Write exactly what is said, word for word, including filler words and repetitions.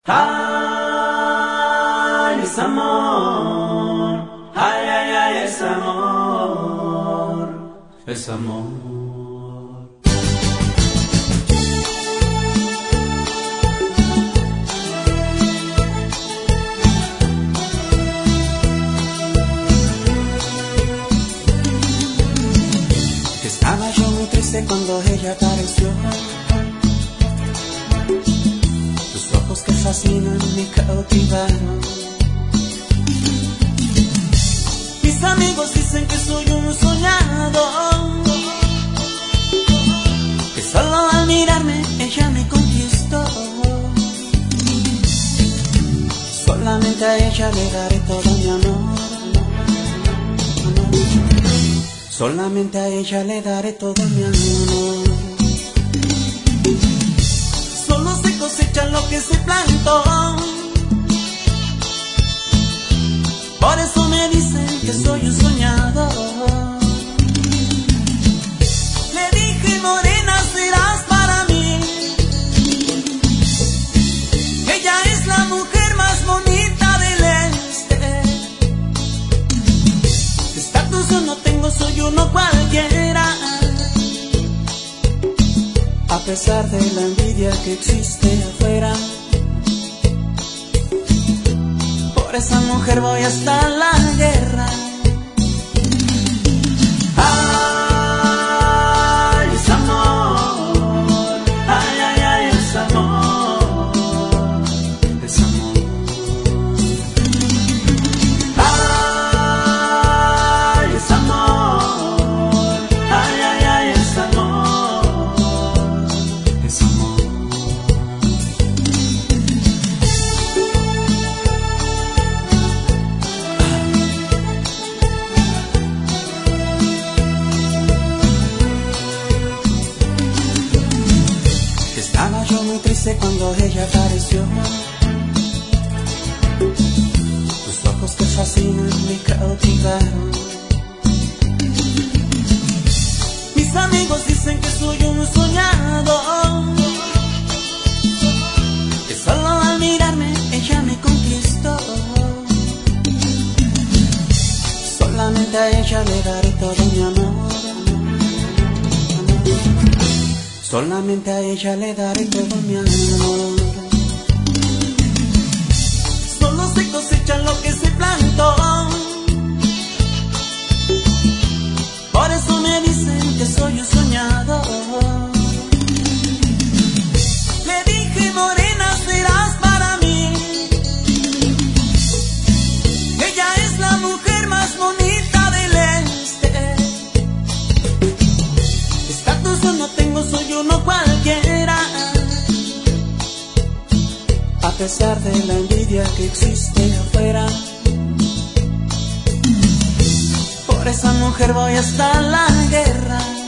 Ay, es amor, ay, ay, ay, es amor, es amor. Estaba yo muy triste cuando ella apareció. Tus ojos que fascinan me cautivaron. Mis amigos dicen que soy un soñado, que solo al mirarme ella me conquistó. Solamente a ella le daré todo mi amor. Solamente a ella le daré todo mi amor. Solo se cosecha lo que se plantó. Por eso me dicen que soy un soñador. Le dije, morena, serás para mí. Ella es la mujer más bonita del este. Estatus yo no tengo, soy uno cualquiera. A pesar de la envidia que existe afuera, por esa mujer voy hasta la guerra. Ay, es amor, ay, ay, ay, es amor, es amor. Ay, es amor, ay, ay, ay, es amor, es amor. Estaba yo muy triste cuando ella apareció. Tus ojos que fascinan me cautivaron. Mis amigos dicen que soy un soñado, que solo al mirarme ella me conquistó. Solamente a ella le daré todo mi amor. Solamente a ella le daré todo mi amor. Solo se cosecha lo que se plantó. Por eso me dicen que soy un soñador. Le dije, morena, serás para mí. Ella es la mujer más bonita del este. Estatus yo no tengo, soy uno cualquiera. A pesar de la envidia que existe afuera, por esa mujer voy hasta la guerra.